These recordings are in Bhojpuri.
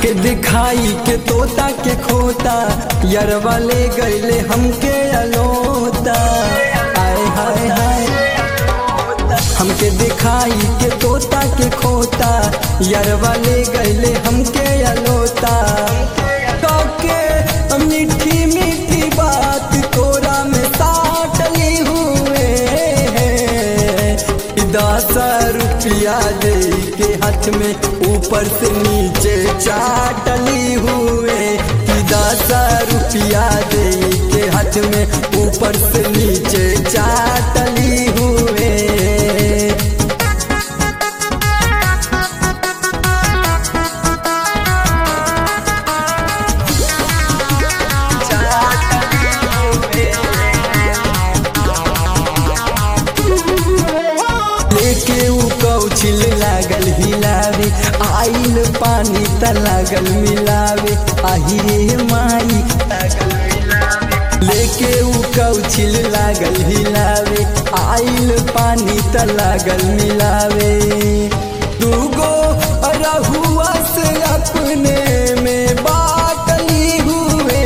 हमके दिखाई के तोता के खोता यरवा ले गईले हमके अलोता। आय हाय हाय हमके दिखाई के तोता के खोता यरवा ले गईले हमके अलोता। काके मीठी मीठी बात तोरा में साटली हुए 10 रुपया दे के हाथ में ऊपर से नीचे चाटली हुए 10 रुपया दे के हाथ में ऊपर से नीचे चाटली हुए। लेके ऊ कौछिल लागल हिलावे आइल पानी त लागल मिलावे आही रे माई लेके ऊ कौछिल लागल हिलावे आइल पानी त लागल मिलावे। दूगो रहुआ से अपने में बाटली हुए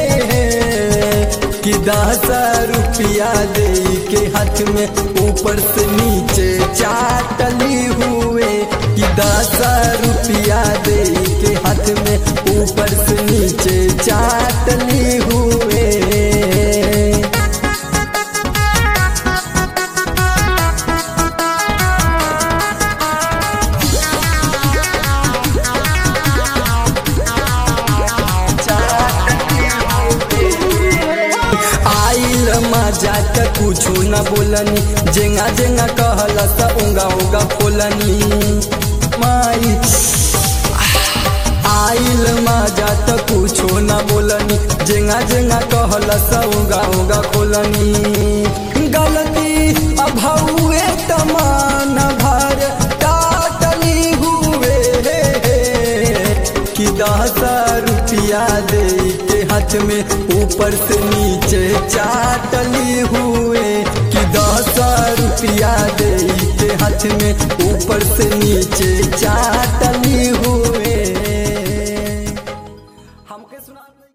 10 रुपया दे के हाथ में ऊपर से नीचे चाटली हुए 10 रुपया दे के हाथ में ऊपर से नीचे चाटली हुए। मजा त कुछो न बोलनी जेंगा जेंगा कहला त उंगा उंगा खोलनी माई आइल मजा त कुछो न बोलनी जेंगा जेंगा कहला त उंगा उंगा खोलनी। गलती अभौए तमान भर टाटली हुए 10 रुपया दे के हाथ में ऊपर से नीचे चाटली हुए 10 रुपया दे के हाथ में ऊपर से नीचे चाटली हुए।